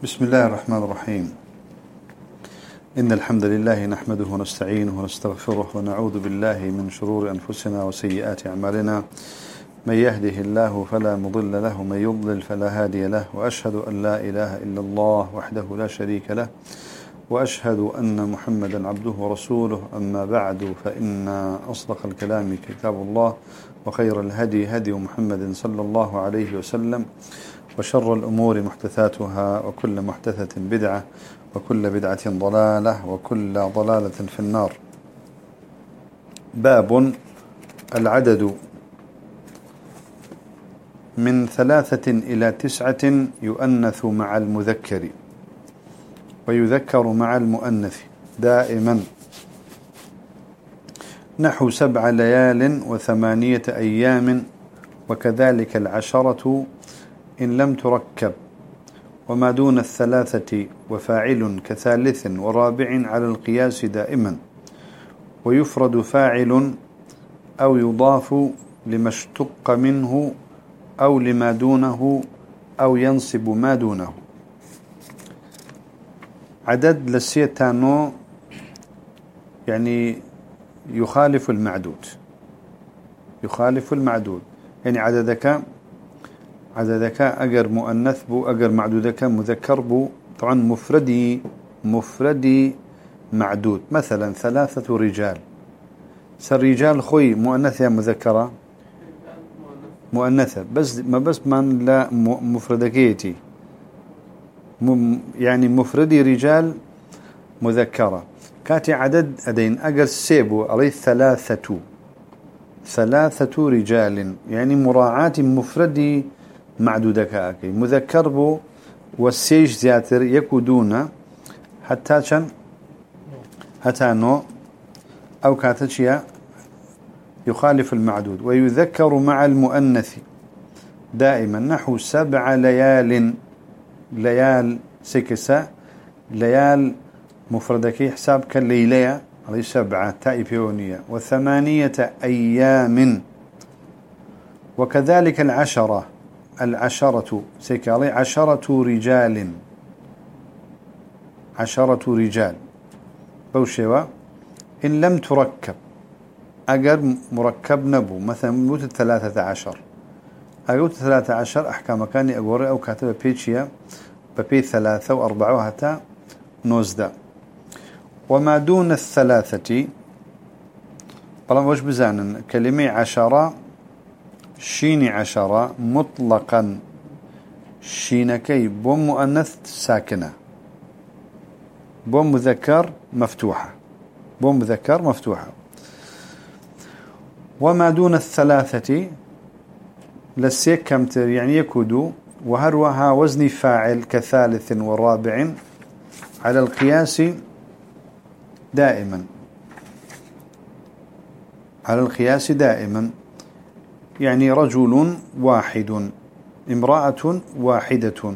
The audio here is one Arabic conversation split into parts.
بسم الله الرحمن الرحيم. إن الحمد لله نحمده ونستعينه ونستغفره ونعوذ بالله من شرور أنفسنا وسيئات أعمالنا. من يهده الله فلا مضل له ومن يضلل فلا هادي له، وأشهد أن لا إله إلا الله وحده لا شريك له، وأشهد أن محمدا عبده ورسوله. أما بعد، فإن أصدق الكلام كتاب الله، وخير الهدي هدي محمد صلى الله عليه وسلم، وشر الأمور محدثاتها، وكل محدثة بدعة، وكل بدعة ضلالة، وكل ضلالة في النار. باب العدد من 3 إلى 9 يؤنث مع المذكر ويذكر مع المؤنث دائما، نحو 7 ليال و8 أيام، وكذلك 10 إن لم تركب، وما دون 3 وفاعل كثالث ورابع على القياس دائما، ويفرد فاعل أو يضاف لما اشتق منه أو لما دونه أو ينصب ما دونه. عدد للسيتانو يعني يخالف المعدود، يعني عددك أجر مؤنث بو، أجر معدودك مذكر بو. طبعا مفردي معدود، مثلا 3 رجال، سالرجال خوي مؤنثة مذكرة مؤنثة، بس من لا مفردكيتي، يعني مفردي رجال مذكرة. كاتي عدد أدين أجر سيبو عليه 3 رجال، يعني مراعاة مفردي معدودك أكي مذكر بو، والسيج زياتر يكودون حتى نو أو كاتشيا يخالف المعدود. ويذكر مع المؤنث دائما، نحو 7 ليال سكسة، ليال مفردكي حساب كالليلية على 7 تائبيونية، و8 أيام، وكذلك 10 سيكالي 10 رجال بوشيوا. إن لم تركب، أجر مركب نبو، مثلا موت 13 أقول 13 أحكام كاني أقوري أو كاتب بيتشيا ببي 3 و4 حتى نوزدا. وما دون 3 طالما وش بزانا كلمة 10 شيني 10 مطلقا، شينكي بوم مؤنث ساكنة، بوم مذكر مفتوحة. وما دون 3 لسيك كمتر، يعني يكودو، وهروها وزن فاعل كثالث ورابع على القياس دائما، يعني رجل واحد، امرأة واحدة،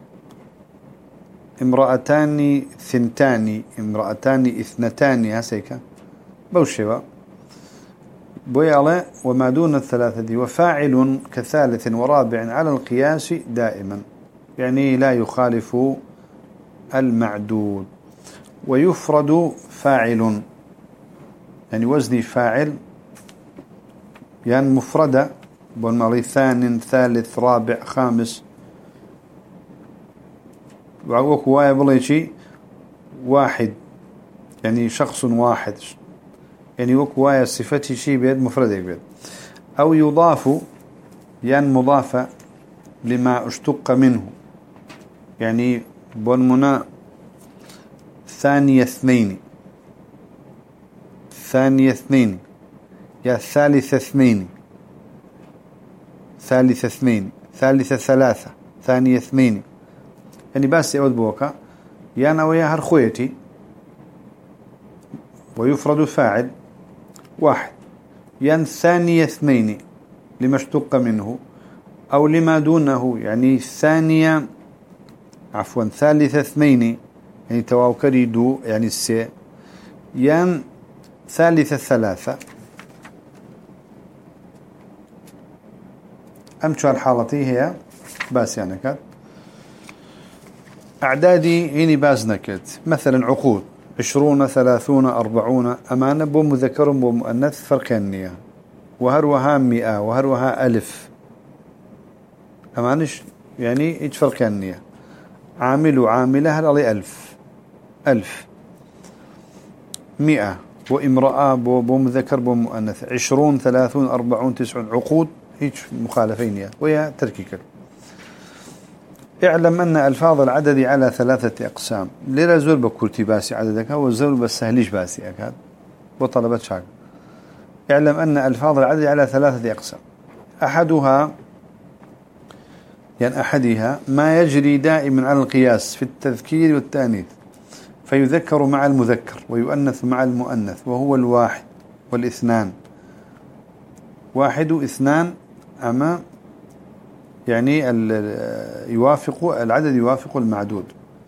امرأتان 2، امرأتان 2، هسيك بوشيوا بويالة. وما دون 3 وفاعل كثالث ورابع على القياس دائما، يعني لا يخالف المعدود. ويفرد فاعل، يعني وزن فاعل، يعني مفردة بالماضي 2 ثالث رابع خامس، وعقوك بليشي واحد، يعني شخص واحد، يعني وكوايا صفتي شيء بيد مفردة بيد. أو يضاف، يعني مضافة لما اشتق منه، يعني بالمنا 2 يا 3 3 2 يعني بس يعود بوكا يعني ويا هرخويتي. ويفرد فاعل واحد، يعني 2 لما اشتق منه أو لما دونه، يعني 3 يعني تواوكري دو، يعني السي، يعني 3 أمشو الحالتي هي بس يعني كات أعدادي هني بازنكت مثلا عقود 20 30 40 أمانة بو مذكر بو مؤنث فرقانية وهروها 100 وهروها 1000 أمانش يعني إيش فرقانية عامل وعاملة هل 1000 100 وامرأة بو مذكر بو مؤنث 20 30 40 90 عقود هيك مخالفين ويا تركيك. اعلم أن ألفاظ العدد على 3 أقسام. ليرا زول بكورتي باسي عددك والزول بسهليش باسي أكاد وطلبت شاك. اعلم أن ألفاظ العدد على 3 أقسام. أحدها يعني أحدها ما يجري دائما على القياس في التذكير والتأنيث فيذكر مع المذكر ويؤنث مع المؤنث وهو الواحد والاثنان. 1 و2 أما يعني العدد يوافق المعدود.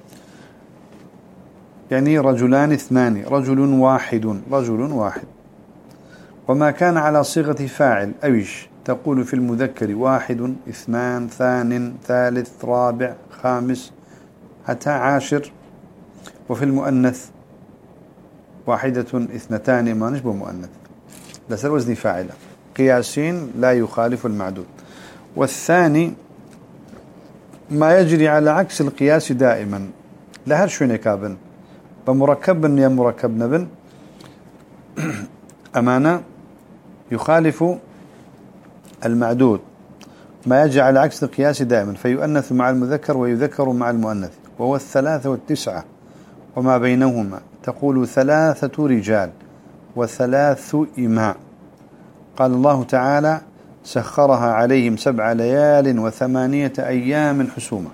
يعني رجلان 2 رجل واحد. وما كان على صيغة فاعل أويش تقول في المذكر 1 2 2 3 4 5 حتى 10. وفي المؤنث 1 2 ما نشبه مؤنث لسر وزن فاعلة قياسين لا يخالف المعدود. والثاني ما يجري على عكس القياس دائما لهر شو نكابن بمركب يا مركب نبن أمانة يخالف المعدود. ما يجري على عكس القياس دائما فيؤنث مع المذكر ويذكر مع المؤنث وهو 3 و9 وما بينهما تقول 3 رجال و3 إماء. قال الله تعالى سخرها عليهم 7 ليال و8 أيام حسوما.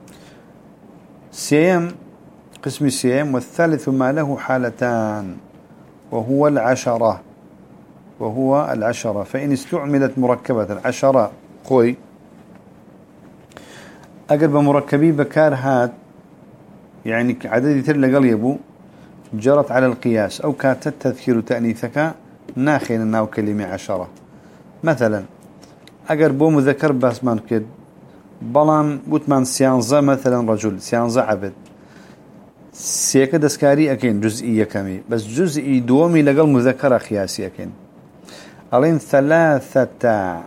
سيم قسم السيم والثالث ما له حالتان وهو العشرة فإن استعملت مركبة 10 خوي أقرب مركبي بكار هات يعني عدد تر قليبو جرت على القياس أو كانت تذكير تأنيثك ناخين الناو كلمة 10 مثلا أجر بو مذكر بس من كد بلان بوتمان سيانزا مثلا رجل سيانزا عبد سيكا دسكاري أكين جزئية كمي بس جزئي دومي لقل مذكرة خياسي أكين ألين 13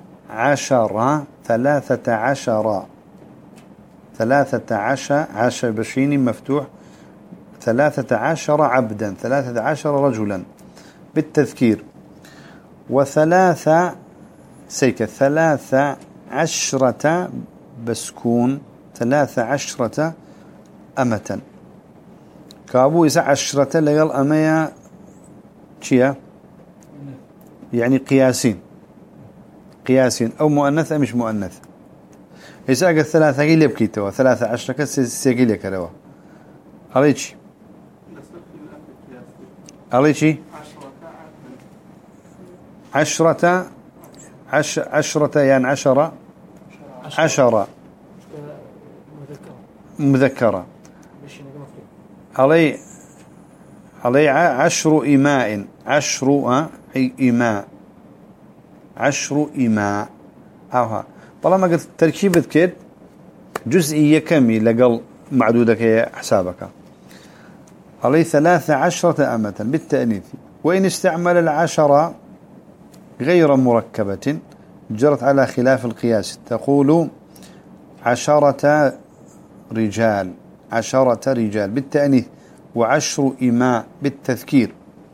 13 بشيني مفتوح 13 عبدا 13 رجلا بالتذكير وثلاثة سيكة 13 بسكون 13 أمة كابو إذا 10 لقل أمية شيا يعني قياسين أو مؤنث أو مش مؤنث. إذا أقل 3 قيل يبكيتوا 13 كسيقيل يكروا عليك عليك 10 يعني 10 مذكرة علي 10 إماء 10 إماء 10 إماء أوها والله ما قلت تركيبة كده جزئية كمي لقل معدودك يا حسابك علي 13 أمة بالتأنيث. وإن استعمل 10 غير مركبة جرت على خلاف القياس تقول 10 رجال بالتأنيث و10 إماء بالتذكير.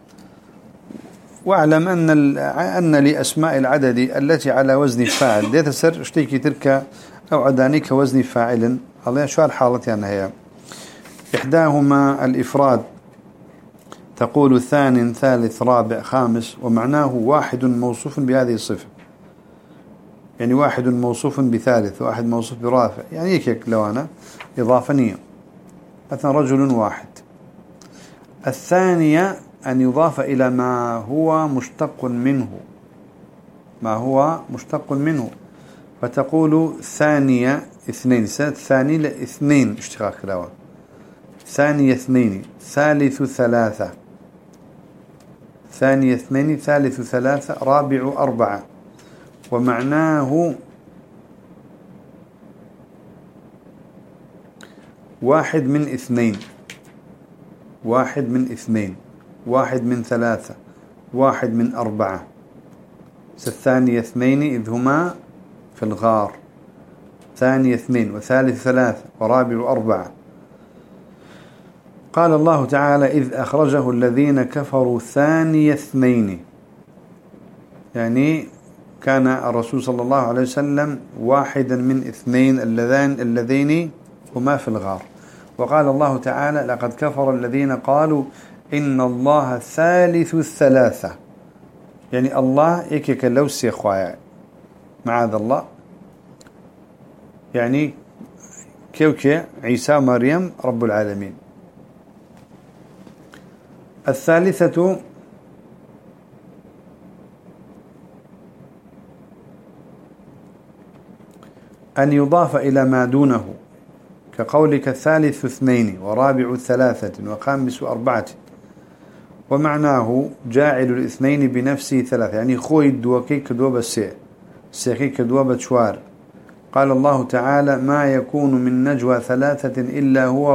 واعلم أن لأسماء العدد التي على وزن فاعل دي تسر اشتيكي تلك أو عدانيك وزن فاعل الله شو الحالة يعني هي إحداهما الإفراد تقول 2 3 4 5 ومعناه 1 موصوف بهذه الصفة يعني 1 موصوف بثالث 1 موصوف برافع يعني هيك لو أنا إضافنية مثلا رجل واحد. الثانية أن يضاف إلى ما هو مشتق منه فتقول ثانية 2 ثاني ل2 اشتقاق لوا ثانية 2 ثالث 3 ثانية 2 ثالث 3 رابع 4 ومعناه واحد من اثنين، واحد من اثنين، واحد من ثلاثة، واحد من أربعة. الثاني اثنين إذ هما في الغار، ثاني اثنين وثالث ثلاثة ورابع أربعة. قال الله تعالى إذ أخرجه الذين كفروا ثاني اثنين، يعني كان الرسول صلى الله عليه وسلم واحدا من اثنين اللذين هما في الغار. وقال الله تعالى لقد كفر الذين قالوا إن الله ثالث الثلاثة، يعني الله يكيك لو سيخوايا معاذ الله، يعني كيوكي عيسى مريم رب العالمين. الثالثة أن يضاف إلى ما دونه، كقولك ثالث اثنين ورابع ثلاثة وخامس أربعة، ومعناه جاعل الاثنين بنفسه ثلاثة، يعني خوي الدوكي كدوب السيء السيخي كدوب شوار. قال الله تعالى ما يكون من نجوى ثلاثة إلا هو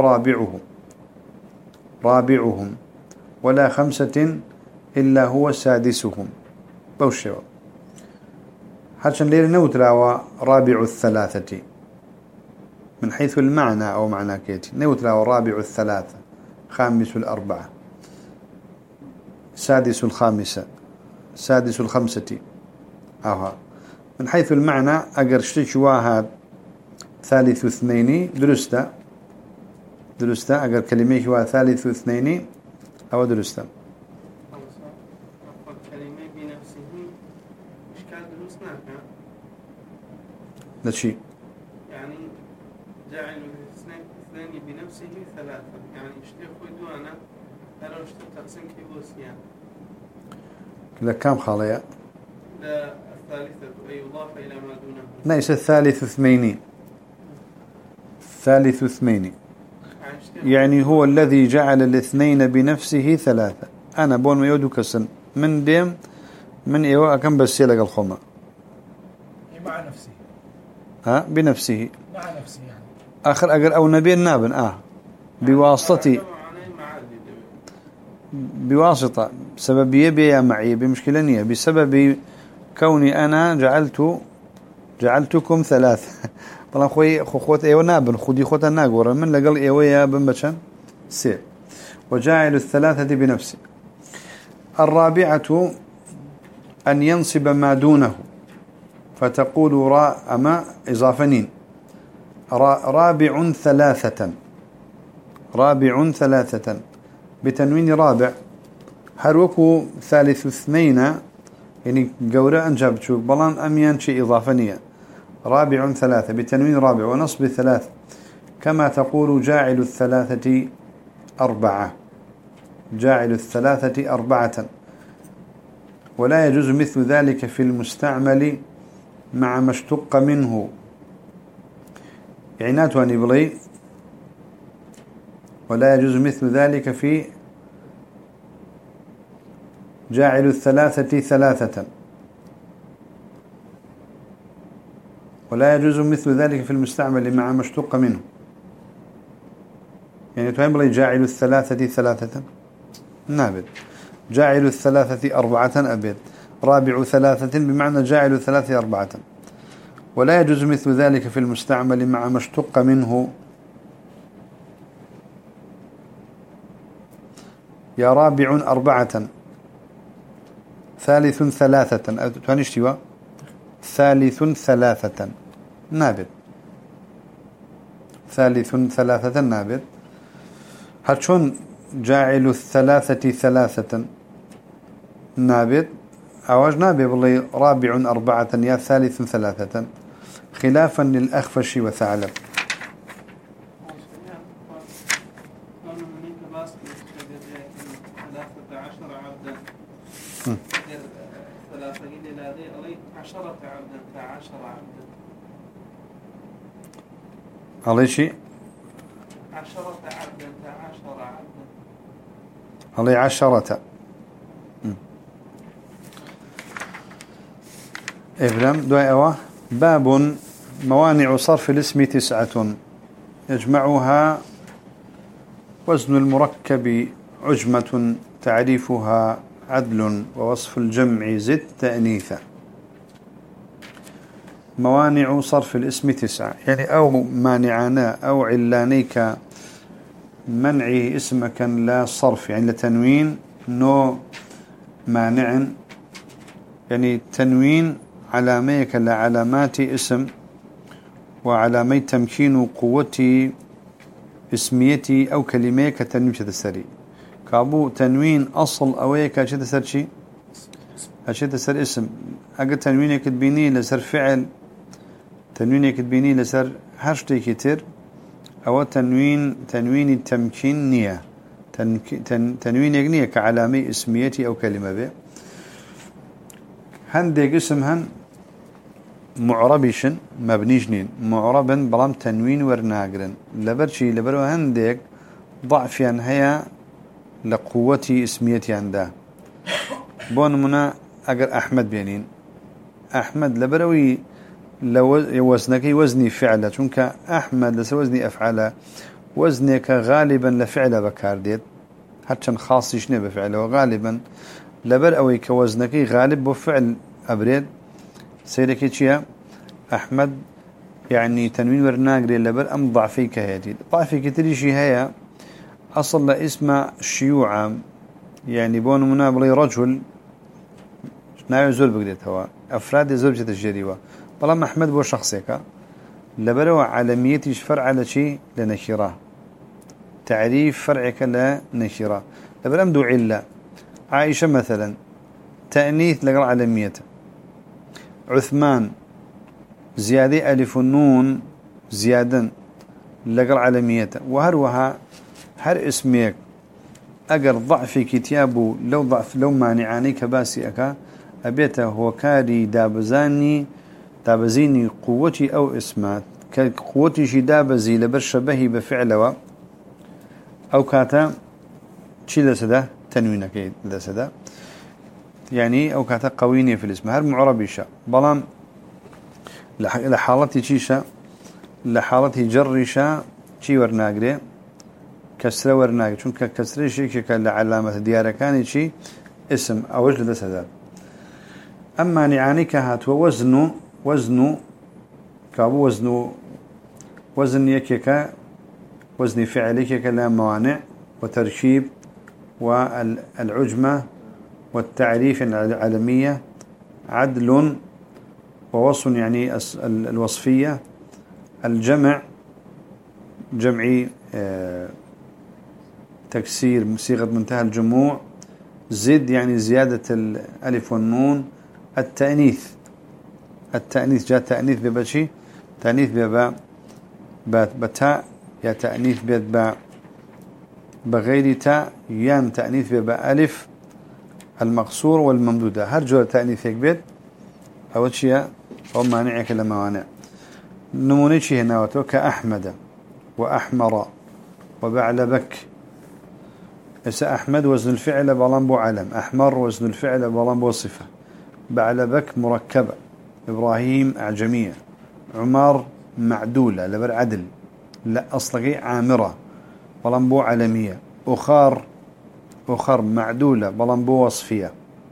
رابعهم ولا خمسة إلا هو سادسهم. بوشوا حتى ليل نوتلا رابع الثلاثة من حيث المعنى أو معنى كيتي، نوتلا رابع الثلاثة، خامس الأربعة، سادس الخامسة، سادس الخمسة. من حيث المعنى أقر واحد ثالث اثنين درستا أقر كلمة هو ثالث اثنين أو درستا كلمة بنفسه إشكال درسنا لا شيء، يعني جعل اثنين بنفسه ثلاثة، يعني اشتي خدو أنا هلو اشتي تقسم كيبوس يعني لكام خالية لا الثالثة أي يضاف إلى ما دونه. ليس الثالث اثنين، ثالث اثنين يعني هو الذي جعل الاثنين بنفسه ثلاثة. أنا بون ما يودو كسن من ديم من إيواء كم بسيلك الخمة مع نفسه بنفسه مع نفسه يعني آخر أقر أو نبي النابن بواسطة سببية بيا معي بمشكلة نية بسبب كوني أنا جعلتكم ثلاثة. طلع خوت ايوه نابن خدي خوت الناقورة من لقل ايوه يا بن بشان سير. وجاعل الثلاثة بنفسه. الرابعة أن ينصب ما دونه فتقول أما إضافنين رابع ثلاثة بتنوين رابع هروكو ثالث اثنين، يعني قورة أنجاب تشوف بلان أميان شيء إضافنية. رابع ثلاثة بتنوين رابع ونصب ثلاث، كما تقول جاعل الثلاثة أربعة، جاعل الثلاثة أربعة. ولا يجوز مثل ذلك في المستعمل مع ما اشتق منه، عنات ونبلي. ولا يجوز مثل ذلك في جاعل الثلاثة ثلاثة، ولا يجوز مثل ذلك في المستعمل مع ما اشتق منه. يعني تنبلي جاعل الثلاثة ثلاثة نابد، جاعل الثلاثة أربعة أبد، رابع ثلاثة بمعنى جاعل الثلاثة أربعة. ولا يجوز مثل ذلك في المستعمل مع ما اشتق منه. يا رابع أربعة، ثالث ثلاثة تنشتوا ثالث ثلاثة نابد، ثالث ثلاثة نابد. هتشون جاعل الثلاثة ثلاثة نابد أواج نابد والله رابع أربعة يا ثالث ثلاثة، خلافا للأخفش وثعلب. علي شيء 10 عبدا 10 عبدا علي 10. إفلام باب موانع صرف الاسم 9 يجمعها وزن المركب عجمة تعريفها عدل ووصف الجمع زد تأنيثا. موانع صرف الاسم 9 يعني أو مانعانا أو علانيك منعه اسمك لا صرف يعني لتنوين نو مانع يعني تنوين علاميك لعلامات اسم وعلامي تمكين قوتي اسميتي أو كلميك تنوين شتسري كابو تنوين أصل أويك شتسر شي شتسر اسم أقل تنوينك تبيني لسر فعل تنوينك تبيني لسر هرشتي كتير أو تنوين التمكين نية تنوين نية كعلامة اسميتي أو كلمة به هندق اسمهن معربيشن مبنيجنين معربا بلام تنوين ورناقرن لبرشي لبرو هندق ضعفيا هيا لقوتي اسميتي عنده بون منا أقر أحمد بينين أحمد لبروي لو وزنك وزني فعله چونك أحمد لس وزني أفعله وزنك غالبا لفعله بكارديت حتى خاصيش نبه فعله وغالبا لبر أوي كوزنك غالب بفعل أبريد سيدك چيا أحمد يعني تنوين ورناقري لبر أم ضعفي كهيدي ضعفي كتريشي هيا أصل اسم شيوعا يعني بون منابلي رجل ناوي زول بقديت هوا أفراد زول بجت الجريوة طالما أحمد بو شخصيك لبرو علميتي فرع على شيء لنشرة تعريف فرعك لنشرة لبر أمدو علة عائشة مثلا تأنيث لقر علميته عثمان زيادة ألف النون زيادا لقر علميته وهروها هر اسميك أقر ضعف كتابه لو ضعف لو مانعاني كباسي أكا أبيته هو كاري دابزيني قوتي أو اسمات كقوتي شي دابزي لبرشبهي بفعله أو كاتا شي لسده تنوينك لسده يعني أو كاتا قويني في الاسم هر معربيشة بلان لحالتي شيشة لحالتي جرشة شي ورناقري كسر ورناقري چونك كسر شيك لعلامة دياركاني شي اسم أو وجه لسده أما نعانيك هات وزن كابو وزن يكيك وزن فعلك لا موانع وترشيب والعجمة والتعريف العالمية عدل ووصف يعني الوصفية الجمع جمعي تكسير صيغة منتهى الجموع زد يعني زيادة الألف والنون التأنيث جاء تأنيث ببشي تأنيث بباء بتاء يا تأنيث بباء بغير تاء يان تأنيث بباء ألف المقصور والممدودة هرجو تأنيث يكبت أول شيء أو مانعك لموانع نمونيشي هنا وتوك أحمد وأحمر وبعلبك إسا أحمد وزن الفعل بلنبو علم أحمر وزن الفعل بلنبو صفة بعلبك مركبة إبراهيم أعجمية عمر معدولة لبر عدل لا أصلقي عامرة بلنبو علمية أخر معدولة بلنبو وصفية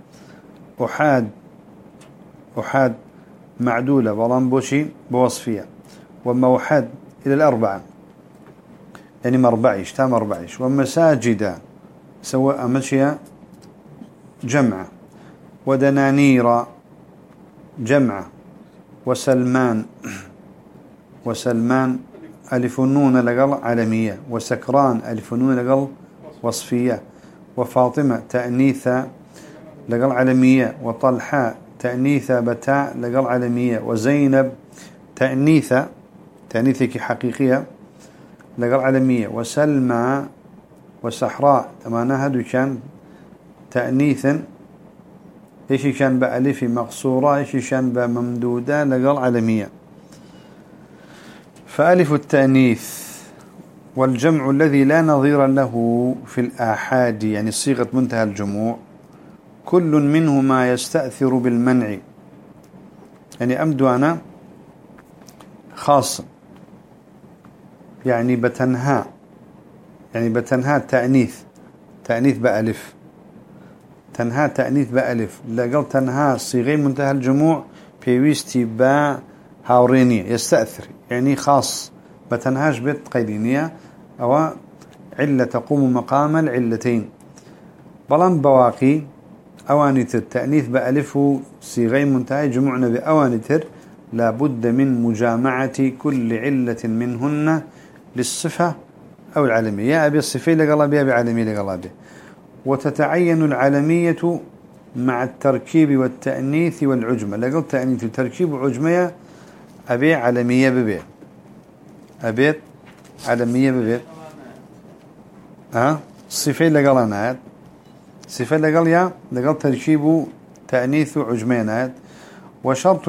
أحاد معدولة بلنبو شي بوصفية وموحد إلى الأربعة يعني مربعيش تام مربعيش ومساجد سواء مشي جمع ودنانير جمع وسلمان ألف النون لقل علمية وسكران ألف النون لقل وصفية وفاطمة تأنيثة لقل علمية وطلحاء تأنيثة بتاء لقل علمية وزينب تأنيثك حقيقية لقل علمية وسلمى وسحراء تمانا هدو كان تأنيثا إيش كان بألف مقصورة إيش كان بممدودة لقل علمية فألف التأنيث والجمع الذي لا نظير له في الآحاد يعني صيغة منتهى الجموع كل منهما يستأثر بالمنع يعني أمدو أنا خاص يعني بتنهى يعني بتنها تأنيث بألف، تنها تأنيث بألف لقل تنها صيغة منتهى الجموع بيويستي با هاورينية يستأثر يعني خاص بتنهاش بيت قيدينية أو علة تقوم مقام العلتين. بلان بواقي أوانتر تأنيث بألف صيغة منتهى جموعنا بأوانتر لابد من مجامعة كل علة منهن للصفة أو العلمية، يا أبي الصفة لقلبي أبي علمي لقلبي. وتتعين العلمية مع التركيب والتأنيث والعجمة، لقل تأنيث التركيب وعجمية أبي علمية ببي، أبي علمية ببي الصفة لقلنات صفة لقل يا لقل تركيب تأنيث وعجمينات. وشرط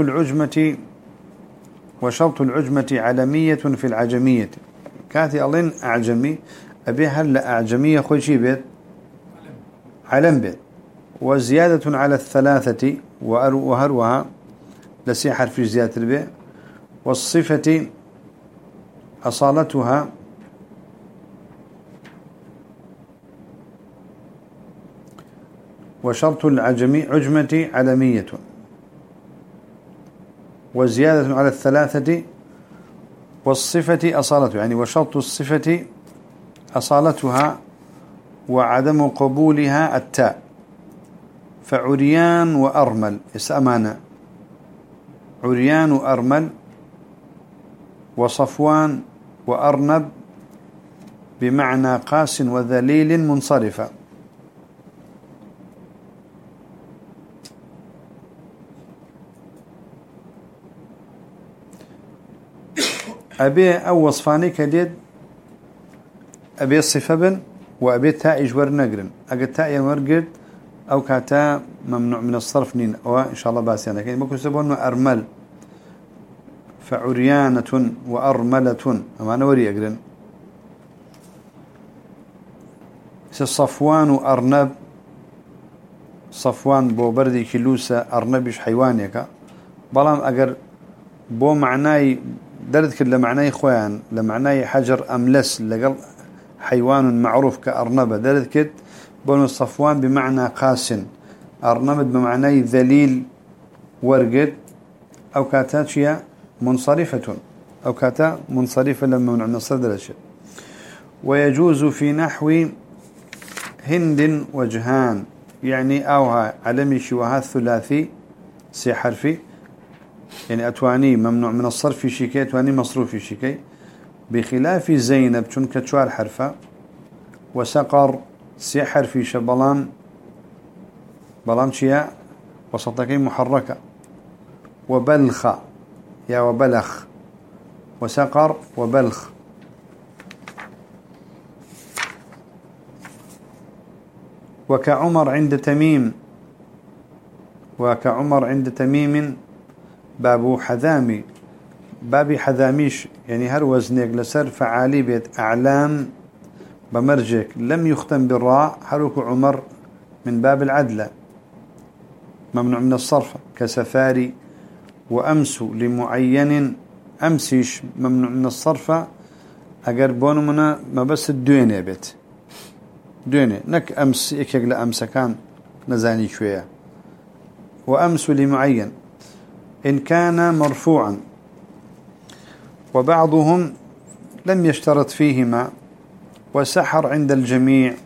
العجمة علمية في العجمية، كاتي ألين أعجمي أبي هل أعجمية خوشي بيت علم بيت. وزيادة على الثلاثة وهروها لسي حرف زيادة البيت. والصفة أصالتها وشرط عجمة علمية، وزيادة على الثلاثة. والصفة أصالته يعني وشرط الصفة أصالتها وعدم قبولها التاء. فعريان وأرمل أمانة، عريان وأرمل وصفوان وأرنب بمعنى قاس وذليل منصرفة. أبي أو وصفاني كديد أبي الصفة بن وأبي تاء إجور نقرن أجد تاء يمرقد أو كاتا ممنوع من الصرف نين أو إن شاء الله بس يعني كين ممكن يسمونه أرمل. فعريانة وأرملة أما أنا وري أقرن. صفوان وأرنب، صفوان بو بردي كيلوسة أرنبش حيوانيك بلام أجر بو معناي دردك لمعناي خوان لمعناي حجر أملس لقل حيوان معروف كأرنبة دردك بون الصفوان بمعنى قاس، أرنبت بمعنى ذليل ورقد أو كاتاتشيا منصرفة أو كاتا منصرفة لما من الصدر الشيء. ويجوز في نحو هند وجهان يعني أوها علمي شوها الثلاثي سي حرفي يعني أتواني ممنوع من الصرف في شيكي أتواني مصروف في شيكي، بخلاف زينب شنك شوار حرفة. وسقر سي حرفي شبلان بلان شيا وسطكي محركة. وبلخ يا وبلخ وسقر وبلخ. وكعمر عند تميم، وكعمر عند تميم باب حذامي، باب حذاميش يعني هر وزنك لسر فعالي بيت أعلام بمرجك لم يختم بالراء حرك عمر من باب العدلة ممنوع من الصرف كسفاري. وأمس لمعين أمسيش ممنوع من الصرف أقربون منا ما بس الدوينة بيت دوينة نك أمس إكيق لأمس كان نزاني شوية. وأمس لمعين إن كان مرفوعا. وبعضهم لم يشترط فيهما. وسحر عند الجميع،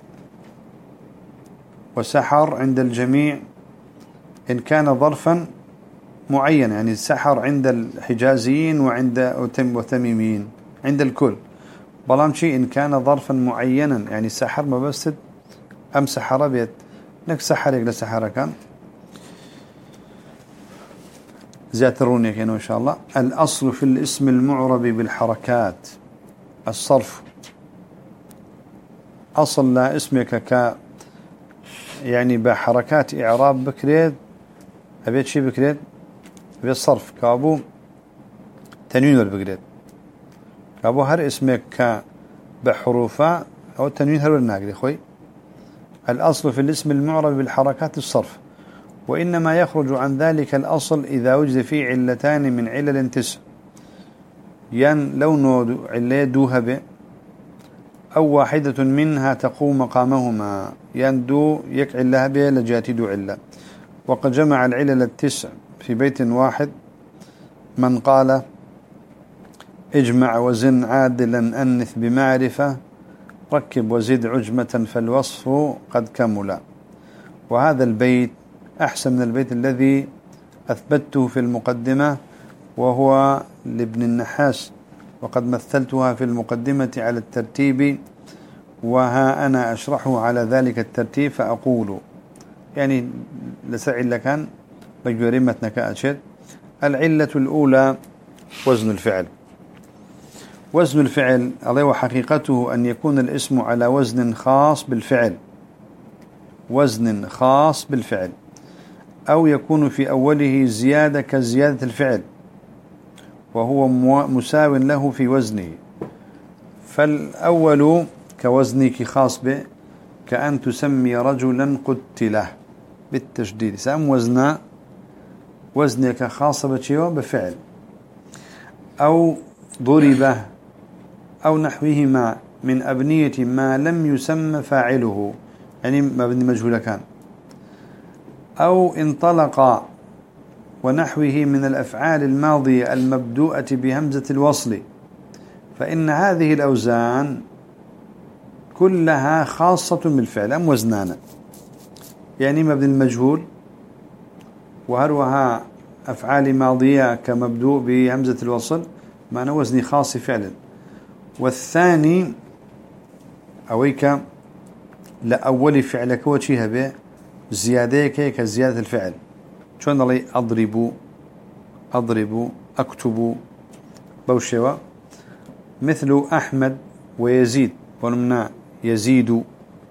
وسحر عند الجميع إن كان ظرفا معين يعني السحر عند الحجازيين وعند وتميميين عند الكل. بلامشي إن كان ظرفا معينا يعني سحر ما بس أم سحر بيت نك سحر يقل سحر كان زياتروني كأنه إن شاء الله. الأصل في الاسم المعرب بالحركات الصرف. أصل لا اسمك ك يعني بحركات إعراب بكريد أبيت شي بكريد أبيت صرف كابو تنوين والبكريد كابو هر اسمك ك بحروفا أو تنوين هر والناقل خوي. الأصل في الاسم المعرب بالحركات الصرف، وإنما يخرج عن ذلك الأصل إذا وجد فيه علتان من علل تسع ين لو نود علة دوها به أو واحدة منها تقوم مقامهما يندو يكعل لها بها لجاتي دو علة. وقد جمع العلل التسع في بيت واحد من قال اجمع وزن عادلا أنث بمعرفة ركب وزد عجمة فالوصف قد كمل. وهذا البيت أحسن من البيت الذي أثبته في المقدمة وهو لابن النحاس، وقد مثلتها في المقدمة على الترتيب، وها أنا أشرحه على ذلك الترتيب فأقول يعني لسعي لكان بجوري متنك أشد. العلة الأولى وزن الفعل. وزن الفعل عليه وحقيقته أن يكون الاسم على وزن خاص بالفعل، وزن خاص بالفعل، أو يكون في أوله زيادة كزيادة الفعل وهو مساو له في وزنه. فالأول كوزنك خاص به، كأن تسمي رجلا قتله بالتشديد، سأم وزنك خاص بشيء بفعل، أو ضربه أو نحوهما من أبنية ما لم يسمى فاعله، يعني مبني مجهول كان، أو انطلق ونحوه من الأفعال الماضية المبدوءة بهمزة الوصل، فإن هذه الأوزان كلها خاصة بالفعل. أم وزنانا يعني مبني المجهول، وهروها أفعال ماضية كمبدوء بهمزة الوصل معنى وزني خاص فعلا. والثاني أويك لأول فعلك وشيها به زيادة كزيادة الفعل، شون الله أضرب أكتب بوشوا، مثل أحمد ويزيد، ونمنا يزيد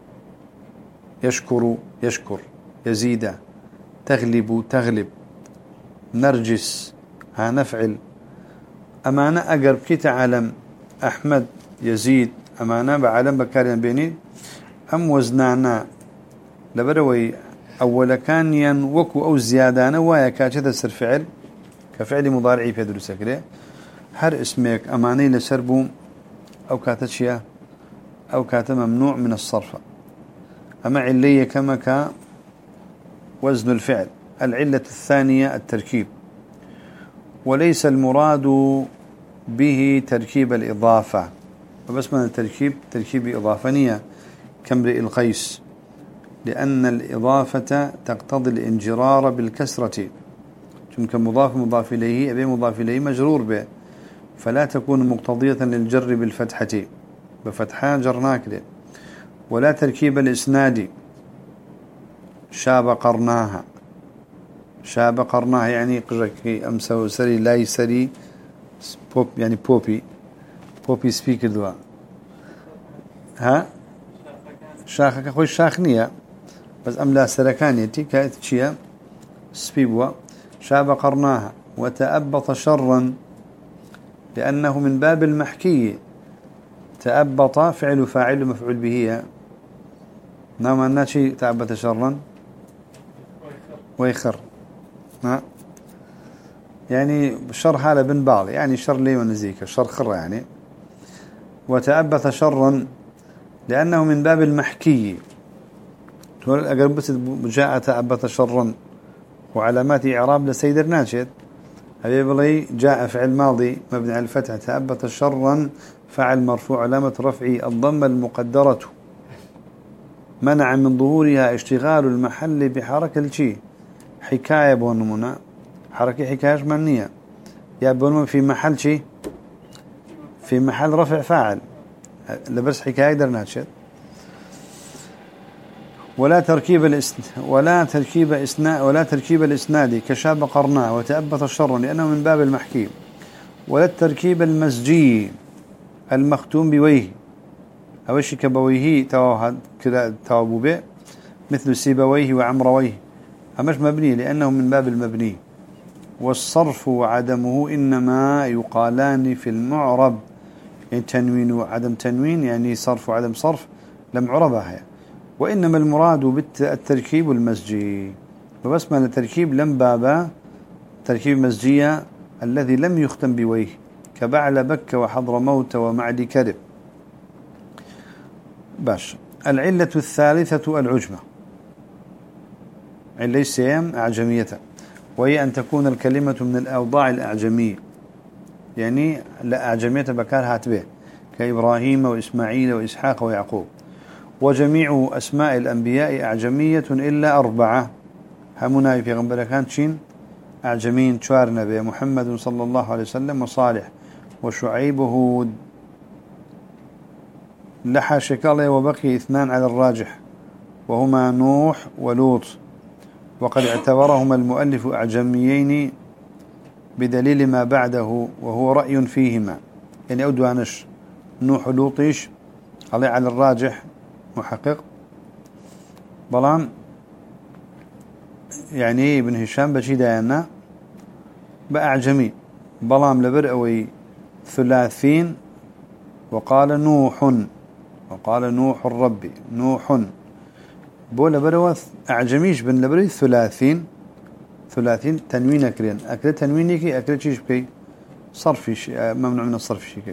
يشكر يزيد، تغلب نرجس ها نفعل. أمانة أقرب كي تعلم أحمد يزيد أمانة بعلم بكارين بيني أم وزنانا لبروي أول كان ينوكو أو زيادانا ويا كاتشة سر فعل كفعل مضارعي في دروس كده هر اسمك أماني لسربو أو كاتشيا أو كات ممنوع من الصرف. أما علية كما كوزن الفعل. العلة الثانية التركيب، وليس المراد به تركيب الإضافة، وبس من التركيب تركيب إضافانية كامرئ القيس، لأن الإضافة تقتضي الانجرار بالكسرة، چونك مضاف إليه أبي مضاف إليه مجرور به، فلا تكون مقتضية للجر بالفتحة بفتحة جرناك له. ولا تركيب الإسناد، شاب قرناها يعني قركي أمسو سري لاي سري بوب يعني بوبي سبيكر دوا ها شاخك خوي شاخنية بس أم لا سركانيتي كانت شيء سبيبوا. شاب قرناها وتأبط شرا لأنه من باب المحكي، تأبط فعل فاعل مفعول به، نعم أنها شيء تأبط شرا ويخر يعني شر حالة بن باغ يعني شر لي ونزيك شر خر يعني. وتأبط شرا لأنه من باب المحكي، أقرب جاء تأبط شرا وعلامات إعراب لسيد الناشد أبي بلي جاء فعل ماضي مبني على الفتح، تأبط شرا فعل مرفوع علامة رفعه الضمة المقدرة منع من ظهورها اشتغال المحل بحركة الشيء. حكاية بونمنا حركة حكاية منية يا بونم في محل شيء في محل رفع فاعل لبس حكاية درنا هالشيء. ولا تركيب الإسناد كشاب قرناه وتأبط الشر لأنه من باب المحكي. ولا التركيب المسجي المختوم بويه أو شيء كبويه توابو به مثل سيبويه وعمرويه، أمش مبني لأنه من باب المبني. والصرف وعدمه إنما يقالان في المعرب، يعني تنوين وعدم تنوين يعني صرف وعدم صرف لم عربها، وإنما المراد بالتركيب المسجي. وبس من التركيب لم بابا تركيب مسجية الذي لم يختم بويه كبعل بك وحضر موت ومعد كرب. باش. العلة الثالثة العجمة، علة سيم أعجمية، وهي أن تكون الكلمة من الأوضاع الأعجمية، يعني لا أعجمية بكار هاتبه كإبراهيم وإسماعيل وإسحاق ويعقوب. وجميع أسماء الأنبياء أعجمية إلا 4، همنا في غنبرة كانت شين أعجمين، شوار نبي محمد صلى الله عليه وسلم وصالح وشعيب وهود. لحى شكاله وبقي 2 على الراجح، وهما نوح ولوط، وقد اعتبرهما المؤلف أعجميين بدليل ما بعده، وهو رأي فيهما، يعني أودوانش نوح ولوطيش على الراجح محقق، بلان يعني ابن هشام بشي داينا بأعجمي، بلام لبرأوي 30 وقال نوح، وقال نوح الرب نوح، بولا بروث أعجميش بن لبري 30 تنوين أكرين، أكل تنوينيكي أكل شيش بكي صرفي، ممنوع من الصرف شيكي.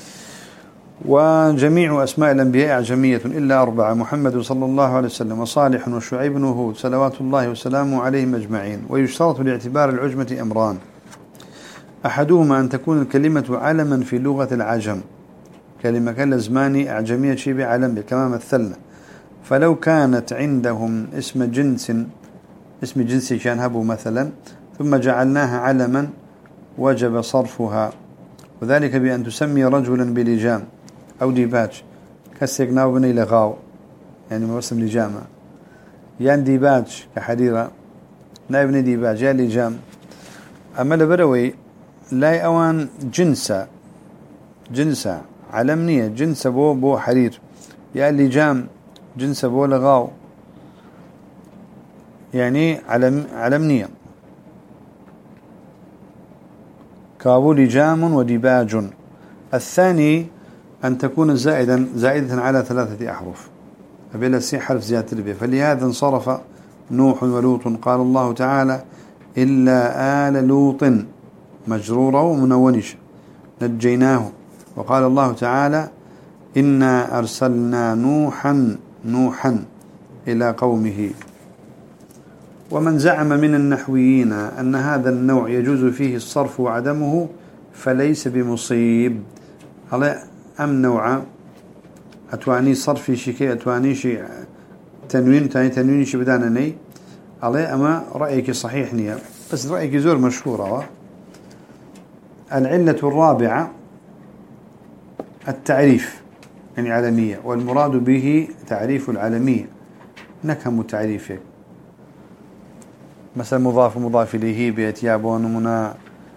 وجميع أسماء الأنبياء أعجمية إلا 4، محمد صلى الله عليه وسلم وصالح وشعيب وهود صلوات الله وسلامه عليهم أجمعين. ويشترط لاعتبار العجمة أمران، أحدهما أن تكون الكلمة علما في لغة العجم، كلمة كالزماني أعجمية شيء بعلم كما مثلنا. فلو كانت عندهم اسم جنس كان هبو مثلا، ثم جعلناها علما وجب صرفها، وذلك بأن تسمي رجلا بلجام أو ديباج، كالسيقناو بني لغاو، يعني موسم لجامة، يان ديباج كحديرة نايبني ديباج يا لجام. أما لبروي لا أوان جنسة علمنية، جنسة بو حرير، يا لجام جنسة بو لغاو، يعني علمنية، كابو لجام وديباج. الثاني أن تكون زائدة على 3 أحرف، فبلا سي حرف زيادة البي، فلهذا انصرف نوح ولوط، قال الله تعالى إلا آل لوط مجرورة ومنونشة نجيناه. وقال الله تعالى إنا أرسلنا نوحا إلى قومه. ومن زعم من النحويين أن هذا النوع يجوز فيه الصرف وعدمه فليس بمصيب. على أم نوع أتواني صرفي شيء، أتواني شيء تنوين شيء بدانني على أما رأيك صحيح نية، بس رأيك زور مشهورة. العلة الرابعة التعريف، يعني علمية، والمراد به تعريف العلمية، نكهم تعريفه، مثلا مضاف إليه بيتيابون منا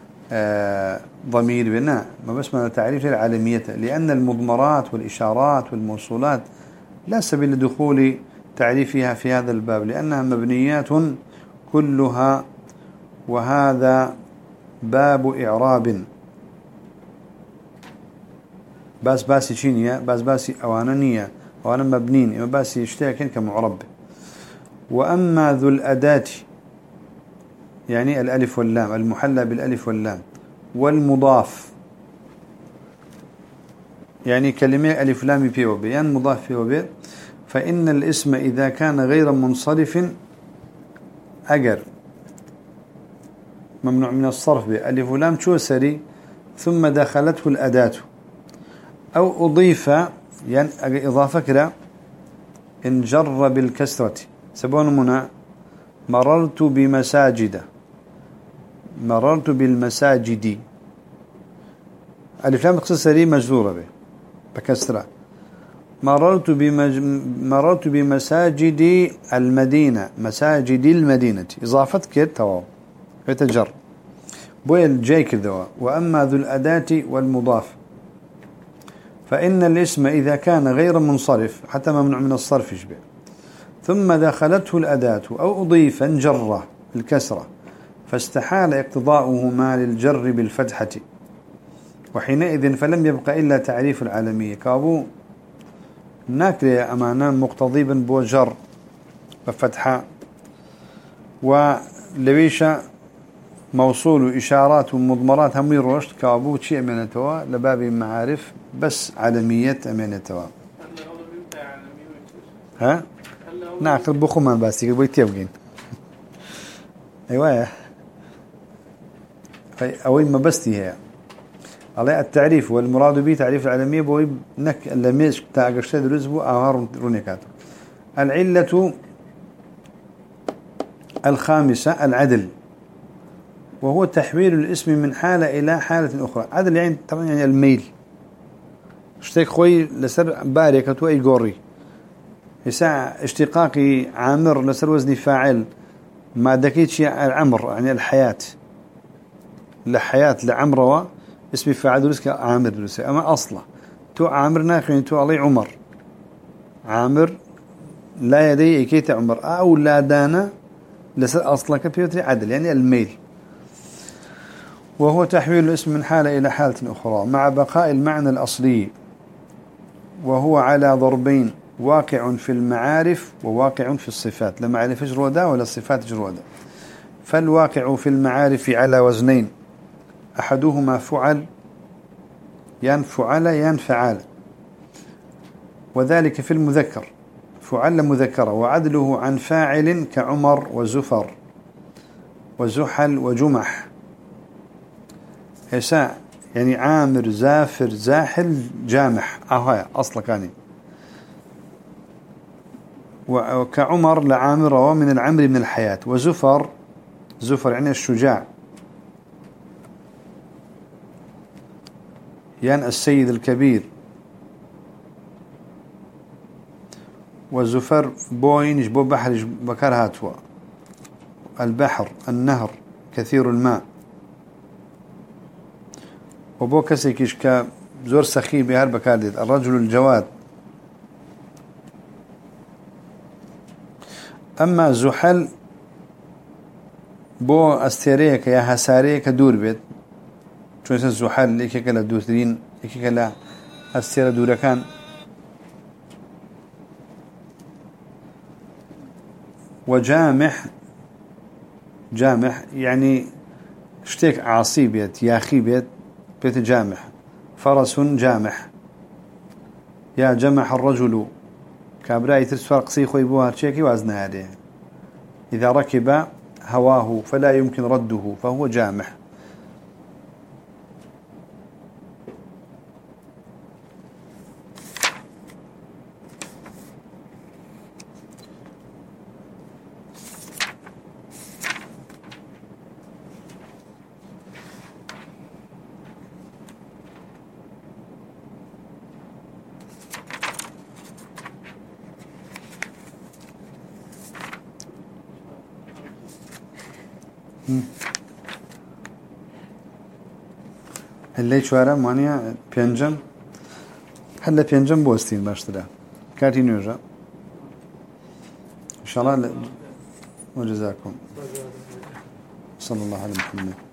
ضمير بناء، ما بس من تعريف العالمية، لأن المضمرات والإشارات والموصولات لا سبيل لدخول تعريفها في هذا الباب، لأنها مبنيات كلها، وهذا باب إعراب. باسي شينية، باسي أوانانية، وأنا مبنين، إما باسي يشتاكين كمعرب. وأما ذو الأداة، يعني الألف واللام، المحلى بالألف واللام، والمضاف، يعني كلمة ألف لام بي وبي، يعني مضاف بي وبي، فإن الاسم إذا كان غير منصرف أجر ممنوع من الصرف بألف لام شو سري، ثم دخلته الأداة أو أضيف، يعني إضافة كده انجر بالكسرة، سبون منا مررت بالمساجد، ألف لام اختصاري مجزورة به بكسرة. مررت بمساجد المدينة، مساجد المدينة إضافة كده تواو يتجر بويل جاي كذا. وأما ذو الأداة والمضاف فإن الاسم إذا كان غير منصرف حتى ممنوع من الصرف يشبه، ثم دخلته الأداة أو أضيف انجر الكسرة، فاستحال اقتضاؤهما للجر بالفتحة، وحينئذ فلم يبقى إلا تعريف العالمية، كابو ناكري أمانا مقتضيبا بوجر بفتحة، ولويش موصول إشارات ومضمرات هم يروشت كابو شيء أمانتوا لباب معارف بس عالمية أمانتوا. هذا هو بيبقى على ها ناقل بخمان باسي بوي تيبقين ايوه اوي ما بستي هي على التعريف والمراد به تعريف العالمية بوي نك لميش بتاع قرشة درزبو أهار رونيكاتو. العلة الخامسة العدل، وهو تحويل الاسم من حالة إلى حالة أخرى. عدل يعني طبعا يعني الميل اشتيك خوي لسر باركة أي قوري يساع اشتقاقي عامر لسر وزني فاعل ما دكيتش العمر يعني الحياة لحياة لعمروا اسمي فاعل درسك عامر درسك أما أصله تو عامر ناخين تو علي عمر عامر لا يدي إكيت عمر أو لا دانا لسر أصلا كبيوتري عدل يعني الميل، وهو تحويل الاسم من حالة إلى حالة أخرى مع بقاء المعنى الأصلي، وهو على ضربين: واقع في المعارف وواقع في الصفات. لا معرفة جرودة ولا الصفات جرودة. فالواقع في المعارف على وزنين: أحدهما فعل ينفعل ينفعال، وذلك في المذكر فعل مذكرة، وعدله عن فاعل كعمر وزفر وزحل وجمح. إساء يعني عامر زافر زاحل جامح أهاي أصلا كاني. وكعمر لعامر ومن العمر من الحياة. وزفر زفر يعني الشجاع يعني السيد الكبير. وزفر بوين بو بحر بكر هاتوا البحر النهر كثير الماء. وبو كسيكيش كزور سخي بهار بكارديد الرجل الجواد. أما زحل بو استيريك يا هساريك دور بيت شو اسم زحل ليك كلا دوثرين ليك كلا استير دوركان. وجامح جامح يعني اشتيك عاصي بيت ياخي بيت جامح. فرس جامح يا جمح الرجل كابراي ترسفر قصي خوي بوها تشيكي وازنها عليه. إذا ركب هواه فلا يمكن رده فهو جامح. هلا شوارع مانيا بينجم هلا بينجم بوستين باشترا كاتي نيوجا إن شاء الله وجزاكم صلى الله على محمد.